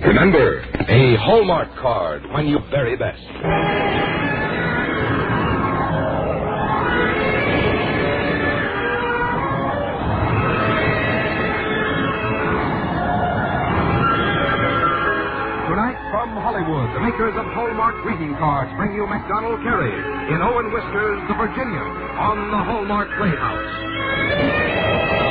Remember, a Hallmark card when you very best. Tonight from Hollywood, the makers of Hallmark greeting cards bring you MacDonald Carey in Owen Wister's The Virginian on the Hallmark Playhouse.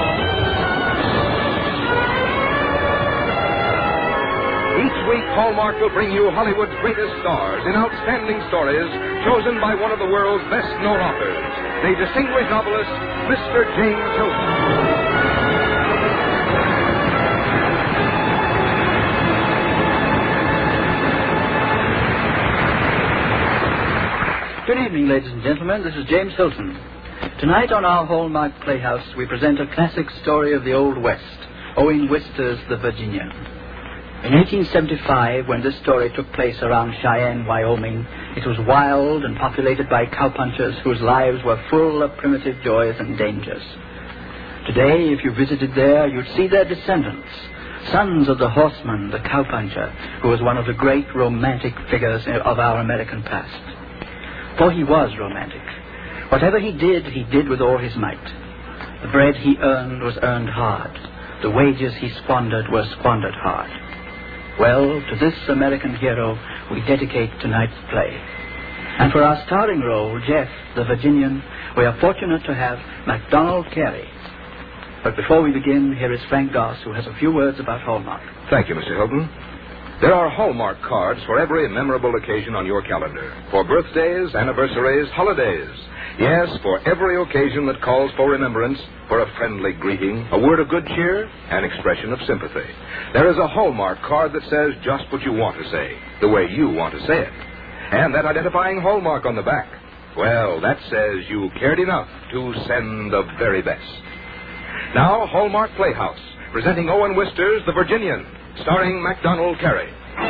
Each week, Hallmark will bring you Hollywood's greatest stars in outstanding stories chosen by one of the world's best-known authors, the distinguished novelist, Mr. James Hilton. Good evening, ladies and gentlemen. This is James Hilton. Tonight on our Hallmark Playhouse, we present a classic story of the Old West, Owen Wister's The Virginian. In 1875, when this story took place around Cheyenne, Wyoming, it was wild and populated by cowpunchers whose lives were full of primitive joys and dangers. Today, if you visited there, you'd see their descendants, sons of the horseman, the cowpuncher, who was one of the great romantic figures of our American past. For he was romantic. Whatever he did with all his might. The bread he earned was earned hard. The wages he squandered were squandered hard. Well, to this American hero, we dedicate tonight's play. And for our starring role, Jeff, the Virginian, we are fortunate to have MacDonald Carey. But before we begin, here is Frank Goss, who has a few words about Hallmark. Thank you, Mr. Hilton. There are Hallmark cards for every memorable occasion on your calendar. For birthdays, anniversaries, holidays. Yes, for every occasion that calls for remembrance, for a friendly greeting, a word of good cheer, an expression of sympathy. There is a Hallmark card that says just what you want to say, the way you want to say it. And that identifying Hallmark on the back, well, that says you cared enough to send the very best. Now, Hallmark Playhouse, presenting Owen Wister's The Virginian, starring MacDonald Carey.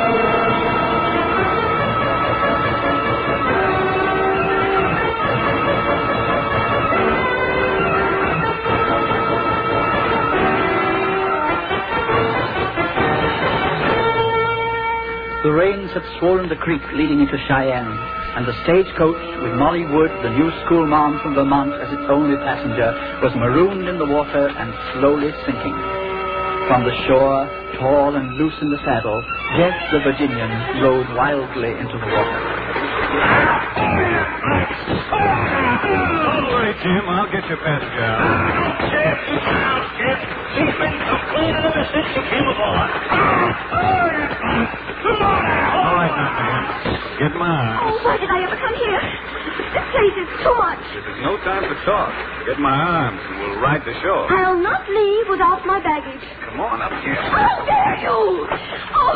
The rains had swollen the creek leading into Cheyenne, and the stagecoach, with Molly Wood, the new schoolmarm from Vermont, as its only passenger, was marooned in the water and slowly sinking. From the shore, tall and loose in the saddle, Jeff, the Virginian, rode wildly into the water. Don't worry, Jim. I'll get your passenger out. Jeff, sit down, Jeff. She's been so clean ever since she came aboard. Come on now. All right, now, man. Get mine. Oh, why did I ever come here? This place is too much. This is no time for talk. Get my arms and we'll ride the show. I'll not leave without my baggage. Come on up here. How dare you? Oh,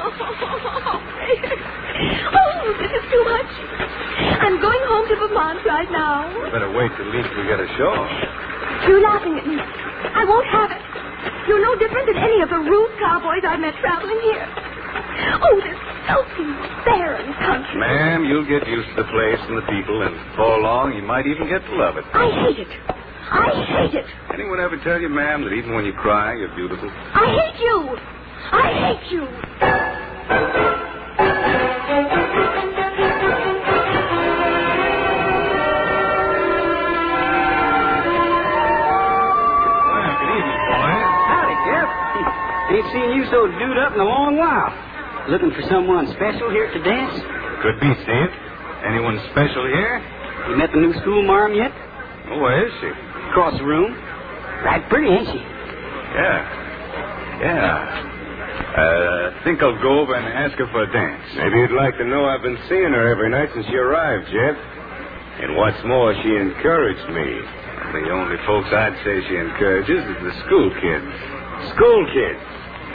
this is too much. I'm going home to Vermont right now. Better wait till at least we get a show. You're laughing at me. I won't have it. You're no different than any of the rude cowboys I've met traveling here. Oh, this filthy, barren country. Ma'am, you'll get used to the place and the people, and before long, you might even get to love it. I hate it. I hate it. Anyone ever tell you, ma'am, that even when you cry, you're beautiful? I hate you. I hate you. Well, good evening, boys. Howdy, Jeff. Ain't seen you so dude up in a long while. Looking for someone special here to dance? Could be, Steve. Anyone special here? You met the new schoolmarm yet? Oh, where is she? Across the room. Right pretty, ain't she? Yeah. Think I'll go over and ask her for a dance. Maybe you'd like to know I've been seeing her every night since she arrived, Jeff. And what's more, she encouraged me. The only folks I'd say she encourages is the school kids. School kids.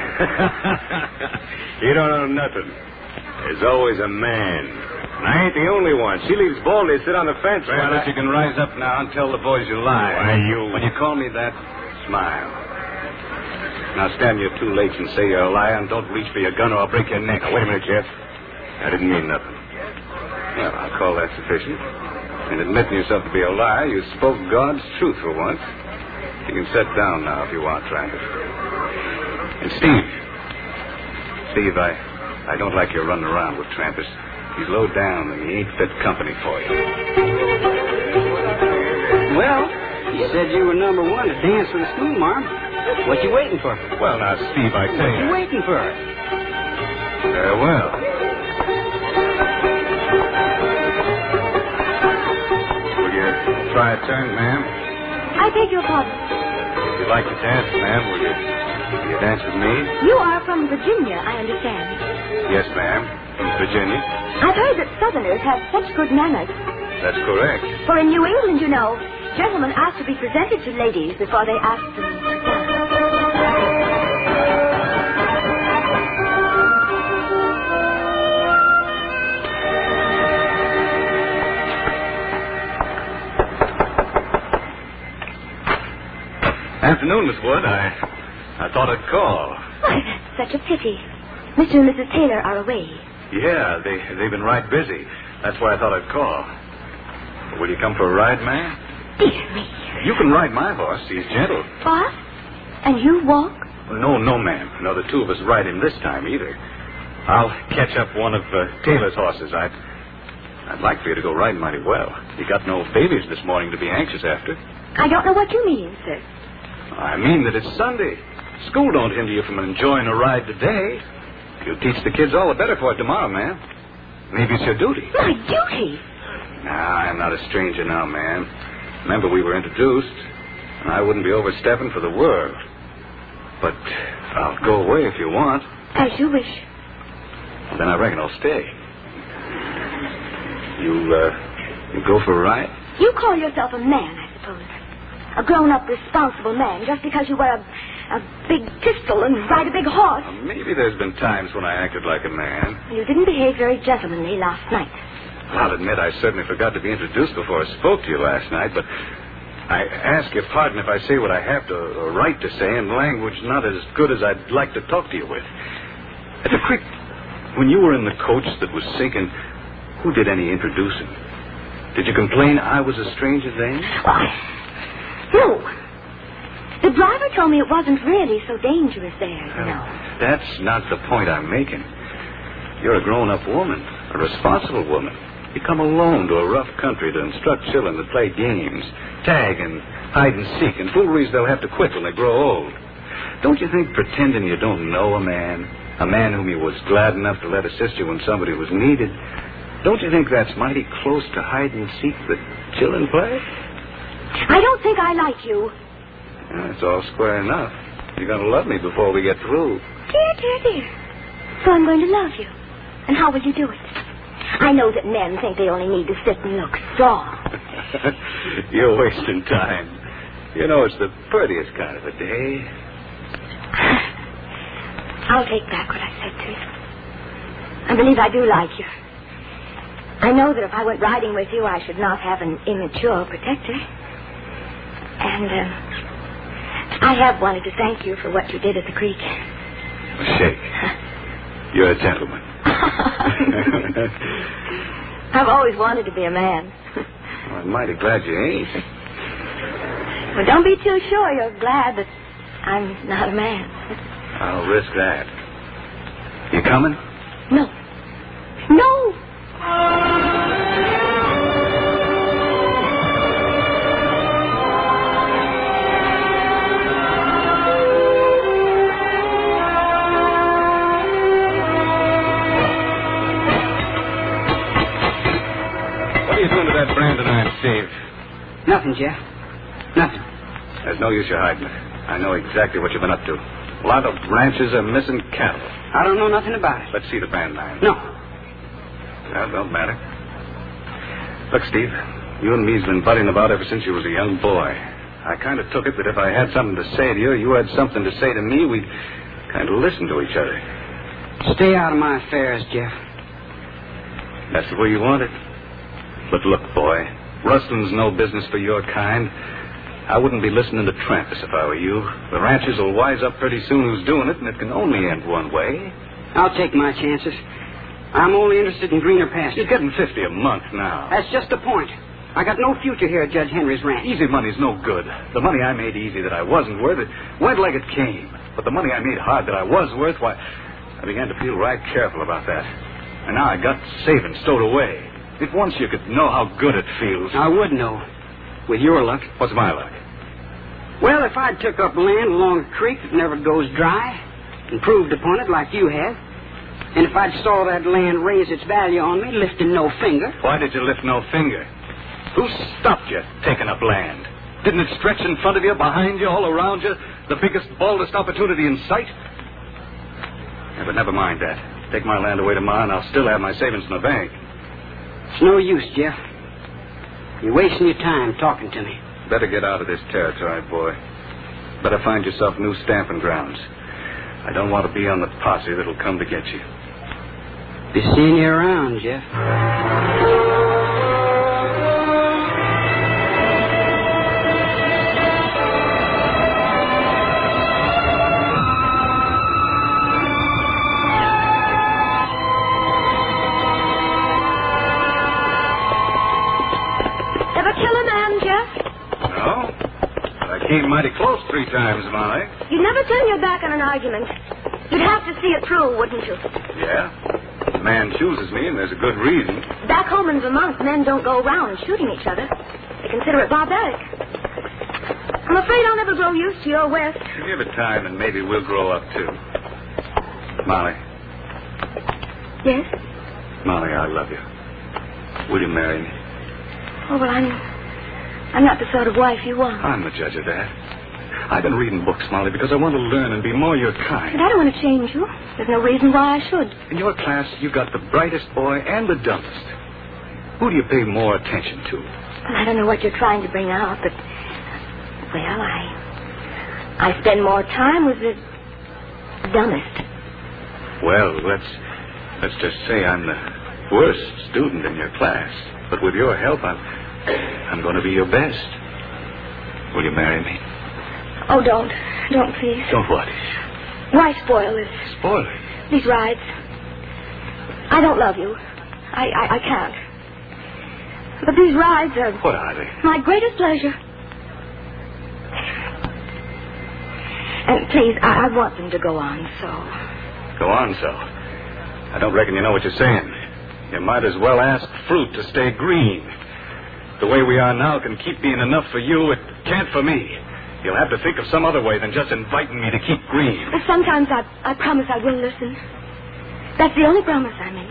You don't know nothing. There's always a man. And I ain't the only one. She leaves Baldy sit on the fence. Well, if you can rise up now and tell the boys you lie. Why, you... When you call me that, smile. Now stand your two legs and say you're a liar and don't reach for your gun or I'll break your neck. Now, wait a minute, Jeff. I didn't mean nothing. Well, I'll call that sufficient. In admitting yourself to be a liar, you spoke God's truth for once. You can sit down now if you want, Travis. And Steve, Steve, I don't like your running around with Trampas. He's low down and he ain't fit company for you. Well, you said you were number one to dance with the school, Marm. What you waiting for? Well, now, Steve, I tell What you. you waiting for? Very well. Will you try a turn, ma'am? I beg your pardon. If you like to dance, ma'am, will you dance with me? You are from Virginia, I understand. Yes, ma'am. From Virginia. I've heard that Southerners have such good manners. That's correct. For in New England, you know, gentlemen ask to be presented to ladies before they ask them to dance. Afternoon, Miss Wood. I thought I'd call. Why, that's such a pity. Mr. and Mrs. Taylor are away. Yeah, they've been right busy. That's why I thought I'd call. Will you come for a ride, ma'am? Dear me. You can ride my horse. He's gentle. What? And you walk? No, ma'am. No, the two of us ride him this time either. I'll catch up one of Taylor's horses. I'd like for you to go riding mighty well. You got no babies this morning to be anxious after. I don't know what you mean, sir. I mean that it's Sunday. School don't hinder you from enjoying a ride today. You'll teach the kids all the better for it tomorrow, ma'am. Maybe it's your duty. My duty? Nah, I'm not a stranger now, ma'am. Remember, we were introduced, and I wouldn't be overstepping for the world. But I'll go away if you want. As you wish. Well, then I reckon I'll stay. You go for a ride? You call yourself a man, I suppose. A grown-up, responsible man, just because you wear a big pistol and ride a big horse. Maybe there's been times when I acted like a man. You didn't behave very gentlemanly last night. I'll admit I certainly forgot to be introduced before I spoke to you last night, but I ask your pardon if I say what I have a right to say in language not as good as I'd like to talk to you with. At the creek, when you were in the coach that was sinking, who did any introducing? Did you complain I was a stranger then? Why? No. The driver told me it wasn't really so dangerous there, you know. That's not the point I'm making. You're a grown-up woman, a responsible woman. You come alone to a rough country to instruct children to play games, tag and hide and seek, and fooleries they'll have to quit when they grow old. Don't you think pretending you don't know a man whom you was glad enough to let assist you when somebody was needed, don't you think that's mighty close to hide and seek that children play? I don't think I like you. Yeah, it's all square enough. You're going to love me before we get through. Dear. So I'm going to love you. And how will you do it? I know that men think they only need to sit and look strong. You're wasting time. You know, it's the prettiest kind of a day. I'll take back what I said to you. I believe I do like you. I know that if I went riding with you, I should not have an immature protector. And I have wanted to thank you for what you did at the creek. Shake. You're a gentleman. I've always wanted to be a man. Well, I'm mighty glad you ain't. Well, don't be too sure you're glad that I'm not a man. I'll risk that. You coming? No. What are you doing to that brand tonight, Steve? Nothing, Jeff. Nothing. There's no use you hiding it. I know exactly what you've been up to. A lot of ranches are missing cattle. I don't know nothing about it. Let's see the band line. No. Well, don't matter. Look, Steve, you and me's been butting about ever since you was a young boy. I kind of took it that if I had something to say to you, you had something to say to me, we'd kind of listen to each other. Stay out of my affairs, Jeff. That's the way you want it. But look, boy, rustling's no business for your kind. I wouldn't be listening to Trampas if I were you. The ranchers will wise up pretty soon who's doing it, and it can only end one way. I'll take my chances. I'm only interested in greener pastures. You're getting $50 a month now. That's just the point. I got no future here at Judge Henry's ranch. Easy money's no good. The money I made easy that I wasn't worth, it went like it came. But the money I made hard that I was worth, why... I began to feel right careful about that. And now I got savings stowed away. If once you could know how good it feels. I would know, with your luck. What's my luck? Well, if I'd took up land along a creek that never goes dry, improved upon it like you have, and if I'd saw that land raise its value on me, lifting no finger. Why did you lift no finger? Who stopped you taking up land? Didn't it stretch in front of you, behind you, all around you? The biggest, baldest opportunity in sight? Yeah, but never mind that. Take my land away tomorrow, and I'll still have my savings in the bank. It's no use, Jeff. You're wasting your time talking to me. Better get out of this territory, boy. Better find yourself new stamping grounds. I don't want to be on the posse that'll come to get you. Be seeing you around, Jeff. Ever kill a man, Jeff? No? I came mighty close 3 times, Molly. You'd never turn your back on an argument. You'd have to see it through, wouldn't you? Yeah? A man chooses me, and there's a good reason. Back home in Vermont, men don't go around shooting each other. They consider it barbaric. I'm afraid I'll never grow used to your West. Give it time, and maybe we'll grow up, too. Molly. Yes? Molly, I love you. Will you marry me? Oh, well, I'm not the sort of wife you want. I'm the judge of that. I've been reading books, Molly, because I want to learn and be more your kind. But I don't want to change you. There's no reason why I should. In your class, you got the brightest boy and the dumbest. Who do you pay more attention to? Well, I don't know what you're trying to bring out, but... Well, I spend more time with the dumbest. Well, let's just say I'm the worst student in your class. But with your help, I'm going to be your best. Will you marry me? Oh, don't. Don't, please. Don't what? Why spoil this? Spoil it? These rides. I don't love you. I can't. But these rides are... What are they? My greatest pleasure. And please, I want them to go on so. Go on so? I don't reckon you know what you're saying. You might as well ask fruit to stay green. The way we are now can keep being enough for you. It can't for me. You'll have to think of some other way than just inviting me to keep green. Well, sometimes I promise I will listen. That's the only promise I make.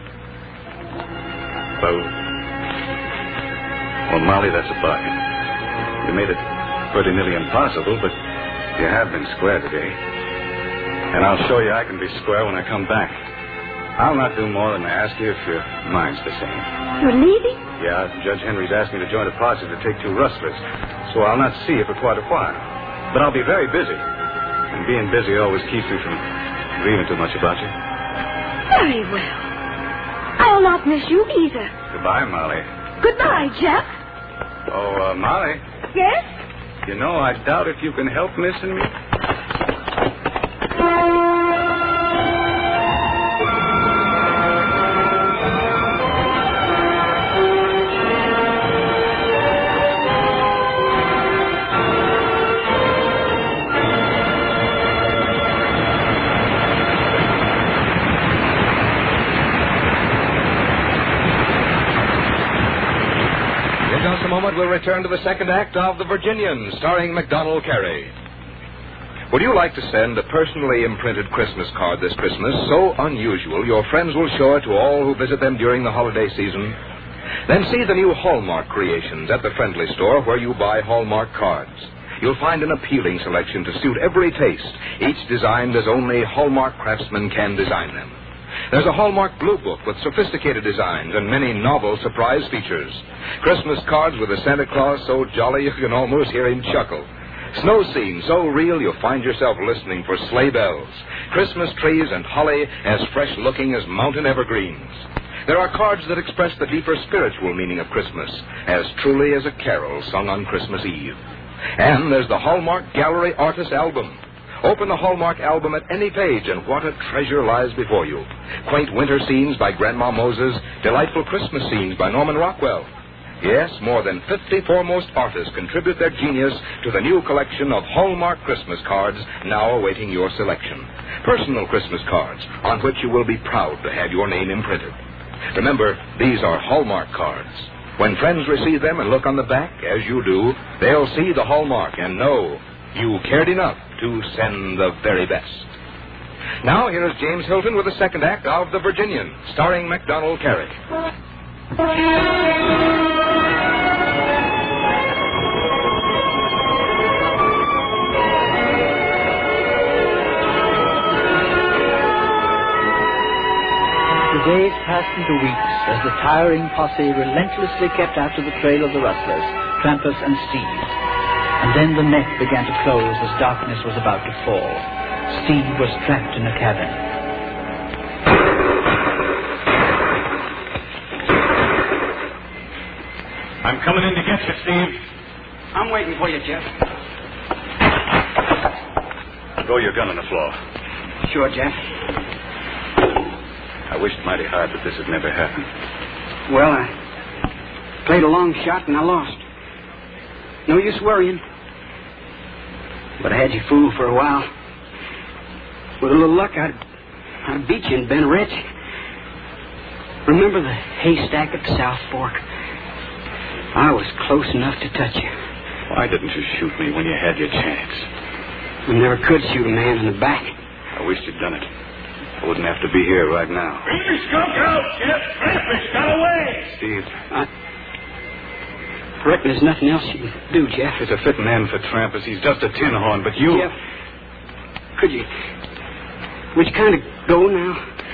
Well, Molly, that's a bargain. You made it pretty nearly impossible, but you have been square today. And I'll show you I can be square when I come back. I'll not do more than ask you if your mind's the same. You're leaving? Yeah, Judge Henry's asked me to join a posse to take 2 rustlers, so I'll not see you for quite a while. But I'll be very busy. And being busy always keeps me from dreaming too much about you. Very well. I'll not miss you either. Goodbye, Molly. Goodbye, Jeff. Oh, Molly. Yes? You know, I doubt if you can help missing me. We'll return to the second act of The Virginians, starring MacDonald Carey. Would you like to send a personally imprinted Christmas card this Christmas, so unusual your friends will show it to all who visit them during the holiday season? Then see the new Hallmark creations at the Friendly Store where you buy Hallmark cards. You'll find an appealing selection to suit every taste, each designed as only Hallmark craftsmen can design them. There's a Hallmark Blue Book with sophisticated designs and many novel surprise features. Christmas cards with a Santa Claus so jolly you can almost hear him chuckle. Snow scenes so real you'll find yourself listening for sleigh bells. Christmas trees and holly as fresh-looking as mountain evergreens. There are cards that express the deeper spiritual meaning of Christmas, as truly as a carol sung on Christmas Eve. And there's the Hallmark Gallery Artist Album. Open the Hallmark album at any page, and what a treasure lies before you. Quaint winter scenes by Grandma Moses, delightful Christmas scenes by Norman Rockwell. Yes, more than 50 foremost artists contribute their genius to the new collection of Hallmark Christmas cards now awaiting your selection. Personal Christmas cards on which you will be proud to have your name imprinted. Remember, these are Hallmark cards. When friends receive them and look on the back, as you do, they'll see the Hallmark and know you cared enough to send the very best. Now, here is James Hilton with the second act of The Virginian, starring MacDonald Carey. The days passed into weeks as the tiring posse relentlessly kept after the trail of the rustlers, Trampas and Steve. And then the net began to close as darkness was about to fall. Steve was trapped in a cabin. I'm coming in to get you, Steve. I'm waiting for you, Jeff. Throw your gun on the floor. Sure, Jeff. I wished mighty hard that this had never happened. Well, I played a long shot and I lost. No use worrying. But I had you fooled for a while. With a little luck, I'd beat you in Ben Ridge. Remember the haystack at the South Fork? I was close enough to touch you. Why didn't you shoot me when you had your chance? You never could shoot a man in the back. I wished you'd done it. I wouldn't have to be here right now. Bring the skunk out, Jeff. Trampas got away. Steve. I reckon there's nothing else you can do, Jeff. It's a fitting end for Trampas. He's just a tin horn, but you... Jeff, would you kind of go now?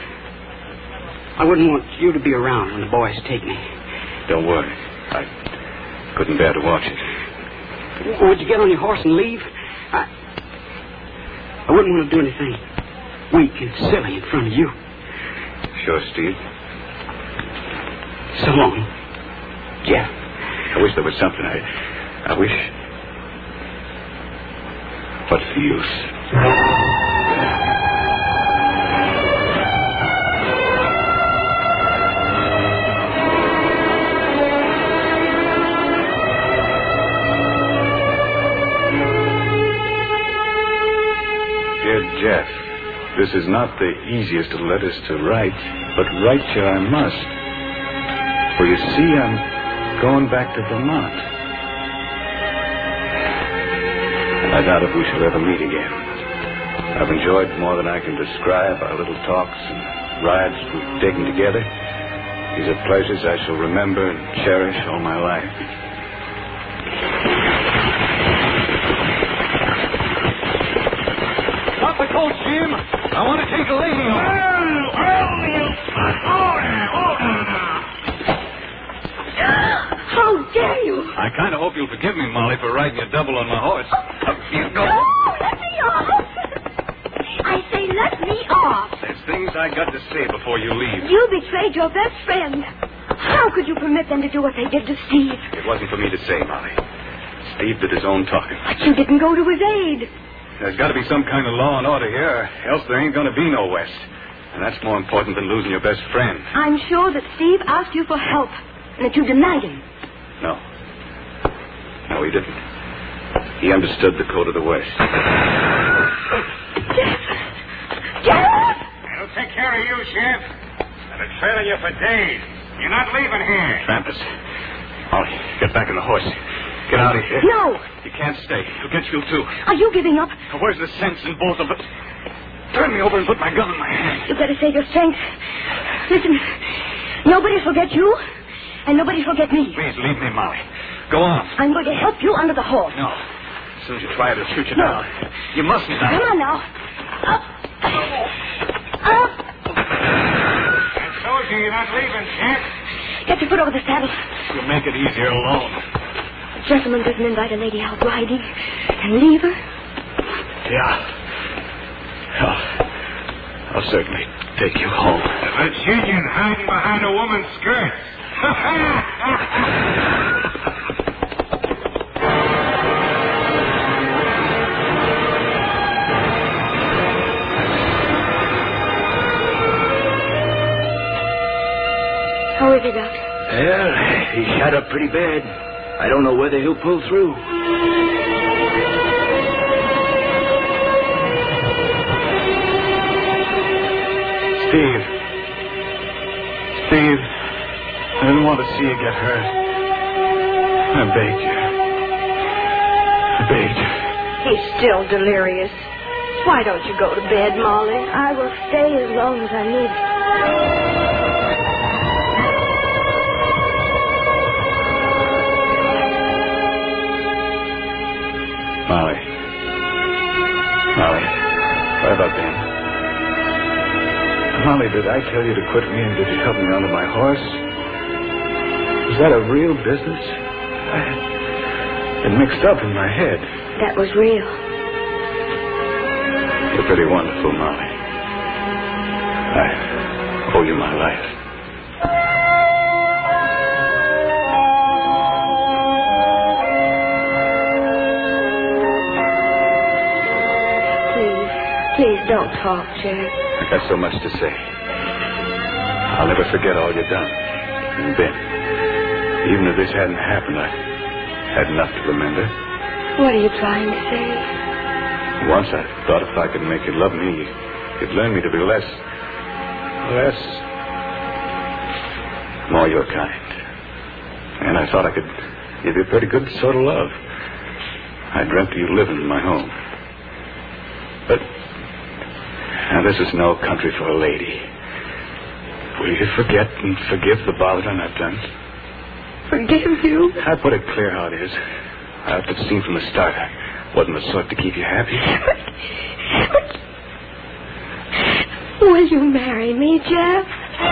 I wouldn't want you to be around when the boys take me. Don't worry. I couldn't bear to watch it. Would you get on your horse and leave? I wouldn't want to do anything weak and silly in front of you. Sure, Steve. So long, Jeff. I wish there was something. I wish... What's the use? Dear Jeff, this is not the easiest of letters to write, but write you I must. For you see, I'm going back to Vermont. I doubt if we shall ever meet again. I've enjoyed more than I can describe our little talks and rides we've taken together. These are pleasures I shall remember and cherish all my life. Stop the coach, Jim. I want to take a lady home. How dare you? I kind of hope you'll forgive me, Molly, for riding you double on my horse. You go. No, let me off. I say let me off. There's things I got to say before you leave. You betrayed your best friend. How could you permit them to do what they did to Steve? It wasn't for me to say, Molly. Steve did his own talking. But you didn't go to his aid. There's got to be some kind of law and order here, else there ain't going to be no West. And that's more important than losing your best friend. I'm sure that Steve asked you for help and that you denied him. No. No, he didn't. He understood the code of the West. Jeff! It'll take care of you, Sheriff. I've been trailing you for days. You're not leaving here. Trampas. Molly, get back in the horse. Get out of here. No! You can't stay. You'll get you, too. Are you giving up? Now, where's the sense in both of us? Turn me over and put my gun in my hand. You better save your strength. Listen, nobody forget you, and nobody forget me. Please, leave me, Molly. Go on. I'm going to help you under the horse. No. As soon as you try it, I'll shoot you No. down. You mustn't. Come on now. Up. Up. I told you you're not leaving, Sheriff. Get your foot over the saddle. You'll make it easier alone. A gentleman doesn't invite a lady out riding and leave her. Yeah. I'll certainly take you home. A Virginian hiding behind a woman's skirt. How is he, Doctor? Well, he's shot up pretty bad. I don't know whether he'll pull through. Steve, I didn't want to see you get hurt. I begged you. He's still delirious. Why don't you go to bed, Molly? I will stay as long as I need. Molly, what about Ben? Molly, did I tell you to quit me and did you help me onto my horse? Was that a real business? It mixed up in my head. That was real. You're pretty wonderful, Molly. I owe you my life. Please don't talk, Jack. I got so much to say. I'll never forget all you've done. And Ben, even if this hadn't happened, I had enough to remember. What are you trying to say? Once I thought if I could make you love me, you'd learn me to be more your kind. And I thought I could give you a pretty good sort of love. I dreamt of you living in my home. But now this is no country for a lady. Will you forget and forgive the bothering I've done? Forgive you? I put it clear how it is. I have seen from the start I wasn't the sort to keep you happy. Will you marry me, Jeff?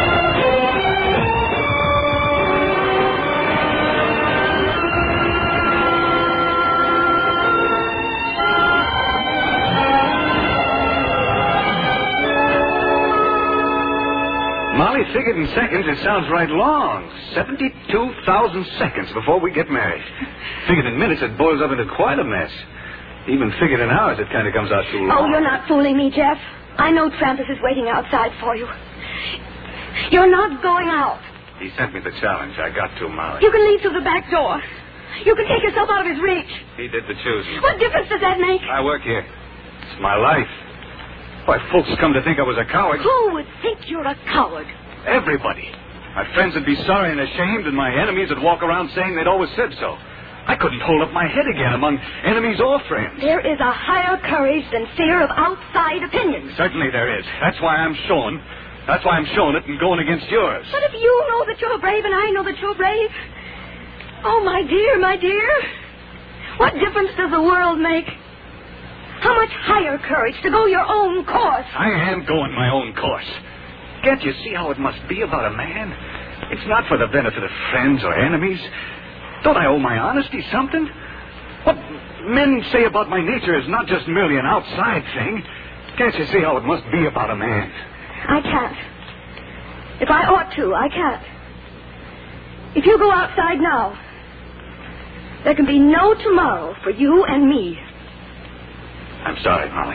Molly figured in seconds. It sounds right long. 72,000 seconds before we get married. Figured in minutes, it boils up into quite a mess. Even figured in hours, it kind of comes out too long. Oh, you're not fooling me, Jeff. I know Trampus is waiting outside for you. You're not going out. He sent me the challenge. I got to, Molly. You can leave through the back door. You can take yourself out of his reach. He did the choosing. What difference does that make? I work here. It's my life. Why, folks come to think I was a coward. Who would think you're a coward? Everybody. My friends would be sorry and ashamed, and my enemies would walk around saying they'd always said so. I couldn't hold up my head again among enemies or friends. There is a higher courage than fear of outside opinions. Certainly there is. That's why I'm showing it and going against yours. But if you know that you're brave and I know that you're brave... Oh, my dear, what difference does the world make? How much higher courage to go your own course? I am going my own course. Can't you see how it must be about a man? It's not for the benefit of friends or enemies. Don't I owe my honesty something? What men say about my nature is not just merely an outside thing. Can't you see how it must be about a man? I can't. If I ought to, I can't. If you go outside now, there can be no tomorrow for you and me. I'm sorry, Molly.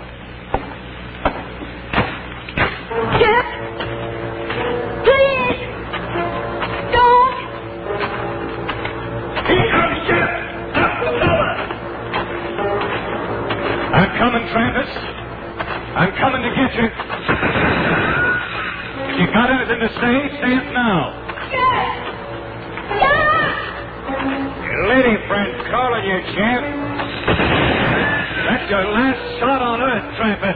Jeff! Please! Don't! Here comes Jeff! Up the fella! I'm coming, Trampus. I'm coming to get you. If you got anything to say it now. Jeff! Jeff! Your lady friend calling you, Jeff. That's your last shot on Earth, Trampus.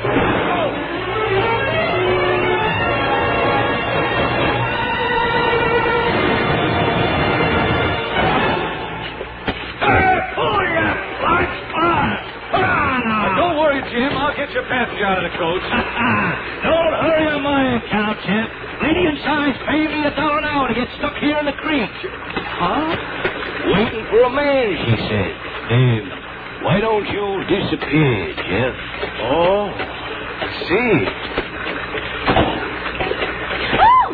Don't worry, Jim. I'll get your passenger out of the coach. Don't hurry on my account, Jeff. Lady Inside's paying me $1 an hour to get stuck here in the creek. Huh? Waiting for a man, she said. Why don't you disappear, Jeff? Oh, I see. Oh!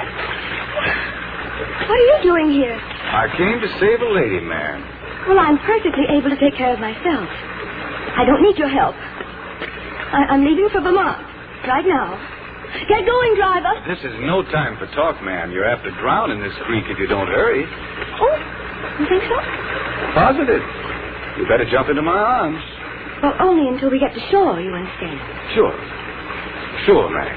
What are you doing here? I came to save a lady, man. Well, I'm perfectly able to take care of myself. I don't need your help. I'm leaving for Vermont right now. Get going, driver. This is no time for talk, ma'am. You're apt to drown in this creek if you don't hurry. Oh, you think so? Positive. You better jump into my arms. Well, only until we get to shore, you understand. Sure. Sure, ma'am.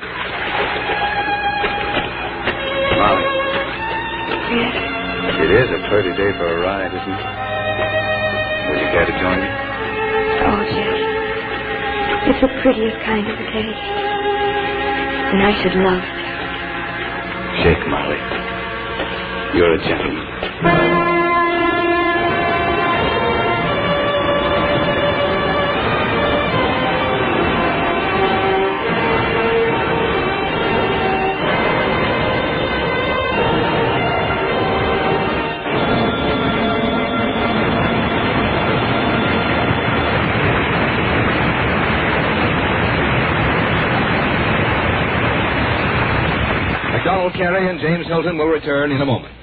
Molly. Yes? It is a pretty day for a ride, isn't it? Would you care to join me? Oh, Jeff. It's the prettiest kind of a day. And I should love it. Shake, Molly. You're a gentleman. Macdonald Carey and James Hilton will return in a moment.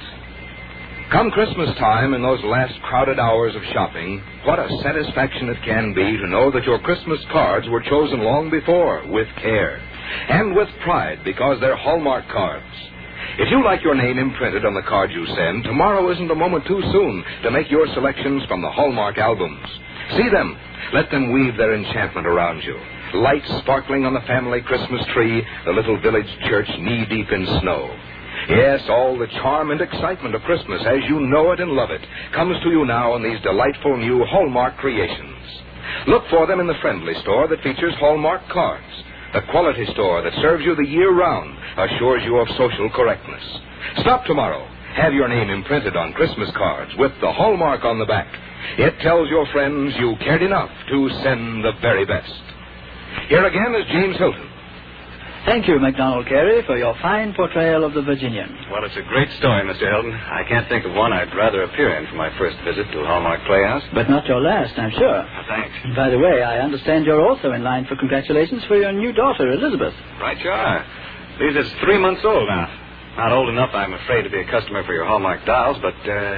Come Christmas time, in those last crowded hours of shopping, what a satisfaction it can be to know that your Christmas cards were chosen long before, with care, and with pride, because they're Hallmark cards. If you like your name imprinted on the card you send, tomorrow isn't a moment too soon to make your selections from the Hallmark albums. See them. Let them weave their enchantment around you. Lights sparkling on the family Christmas tree, the little village church knee-deep in snow. Yes, all the charm and excitement of Christmas, as you know it and love it, comes to you now in these delightful new Hallmark creations. Look for them in the friendly store that features Hallmark cards. The quality store that serves you the year round, assures you of social correctness. Stop tomorrow. Have your name imprinted on Christmas cards with the Hallmark on the back. It tells your friends you cared enough to send the very best. Here again is James Hilton. Thank you, Macdonald Carey, for your fine portrayal of the Virginian. Well, it's a great story, Mr. Hilton. I can't think of one I'd rather appear in for my first visit to Hallmark Playhouse. But not your last, I'm sure. Thanks. And by the way, I understand you're also in line for congratulations for your new daughter, Elizabeth. Right you are. Lisa's 3 months old now. Not old enough, I'm afraid, to be a customer for your Hallmark dolls, but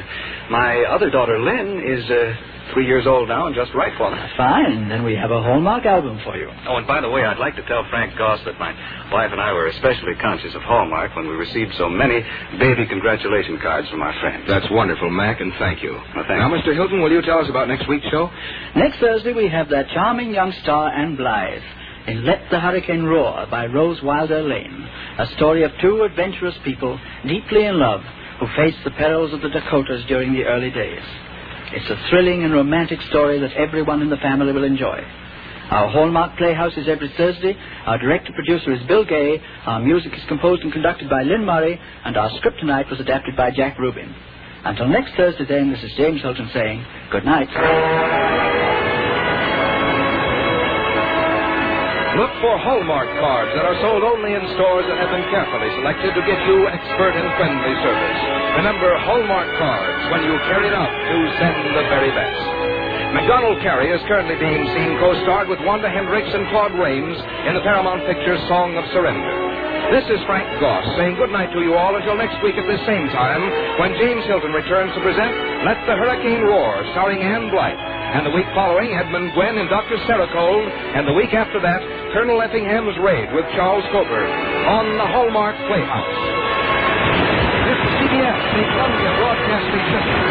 my other daughter, Lynn, is 3 years old now and just right for them. Fine. Then we have a Hallmark album for you. Oh, and by the way, I'd like to tell Frank Goss that my wife and I were especially conscious of Hallmark when we received so many baby congratulation cards from our friends. That's wonderful, Mac, and thank you. Well, thank now, you. Mr. Hilton, will you tell us about next week's show? Next Thursday, we have that charming young star, Anne Blythe, in Let the Hurricane Roar by Rose Wilder Lane, a story of two adventurous people deeply in love who faced the perils of the Dakotas during the early days. It's a thrilling and romantic story that everyone in the family will enjoy. Our Hallmark Playhouse is every Thursday. Our director-producer is Bill Gay. Our music is composed and conducted by Lynn Murray. And our script tonight was adapted by Jack Rubin. Until next Thursday, then, this is James Hilton saying good night. Look for Hallmark cards that are sold only in stores that have been carefully selected to give you expert and friendly service. Remember, Hallmark cards when you carry it out to send the very best. Macdonald Carey is currently being seen co-starred with Wanda Hendricks and Claude Rains in the Paramount Pictures Song of Surrender. This is Frank Goss saying good night to you all until next week at this same time when James Hilton returns to present Let the Hurricane Roar, starring Anne Blythe. And the week following, Edmund Gwenn and Dr. Saracold. And the week after that, Colonel Effingham's Raid with Charles Coper on the Hallmark Playhouse. This is CBS, the Columbia Broadcasting System.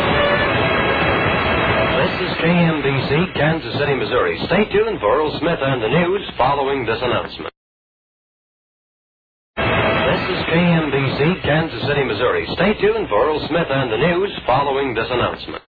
This is KMBC, Kansas City, Missouri. Stay tuned for Earl Smith and the news following this announcement. This is KMBC, Kansas City, Missouri. Stay tuned for Earl Smith and the news following this announcement.